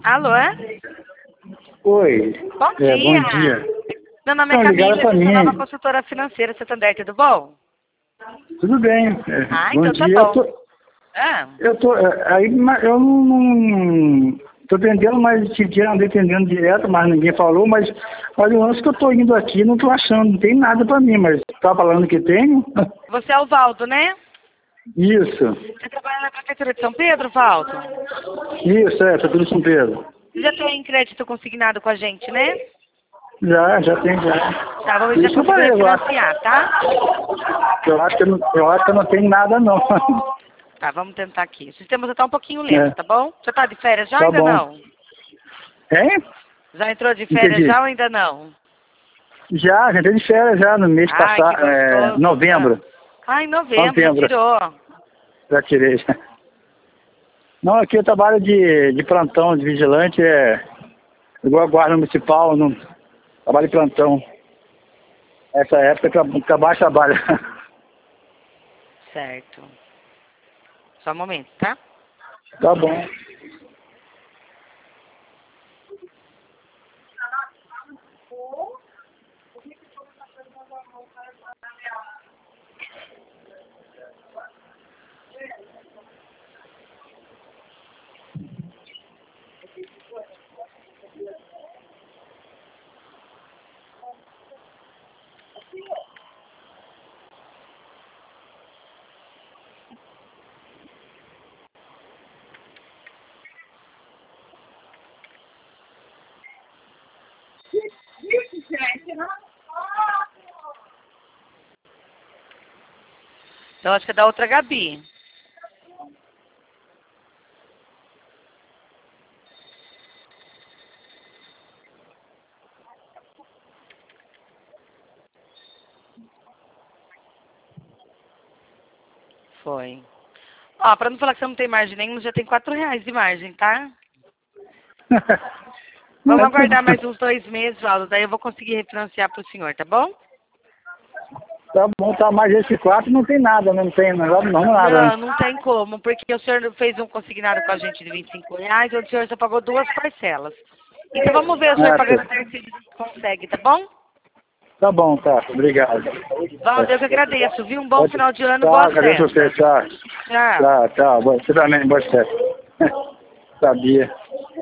Alô, é? Oi. Bom dia. Bom dia. Meu nome é Não, Camila, ligaram pra eu sou mim. nova consultora financeira Santander, tudo bom? Tudo bem. Bom Então dia. tá bom. Eu não tô atendendo, mas esse dia andei atendendo direto, mas ninguém falou, mas olha, o lance que eu tô indo aqui, não tô achando, não tem nada pra mim, mas tá falando que tem? Você é o Valdo, né? Isso. Você trabalha na Prefeitura de São Pedro, Valdo? Isso, tá tudo São Pedro. Você já tem crédito consignado com a gente, né? Já tem, já. Tá, vamos ver se Isso eu eu falei, consigo eu acho. refinanciar, tá? Eu acho que eu não tenho nada, não. Tá, vamos tentar aqui. O sistema já tá um pouquinho lento, tá bom? Você tá de férias já ou Tá ainda bom. não? Hein? Já entrou de férias Entendi. já ou ainda não? Já entrei de férias já no mês Ai, que passado, gostoso. novembro. Em novembro, já tirou. Já tirei. Não, aqui eu trabalho de plantão, de vigilante, igual a guarda municipal, não, trabalho de plantão. Essa época trabalho. Certo. Só um momento, tá? Tá bom. Então acho que é da outra Gabi. Foi. Ó, pra não falar que você não tem margem nenhuma, já tem R$4 de margem, tá? Vamos aguardar mais uns 2 meses, Valdo, daí eu vou conseguir refinanciar pro senhor, tá bom? Tá bom, tá, mas esse 4 não tem nada, não tem nada. Não tem como, porque o senhor fez um consignado com a gente de R$25, onde o senhor só pagou 2 parcelas. Então vamos ver o senhor pagando se a gente consegue, tá bom? Tá bom, tá, obrigado. Valdo, eu que agradeço, viu? Um bom final de ano, tá, boa agradeço festa. você, tá. Tchau. Tá, você também, boa festa. Sabia.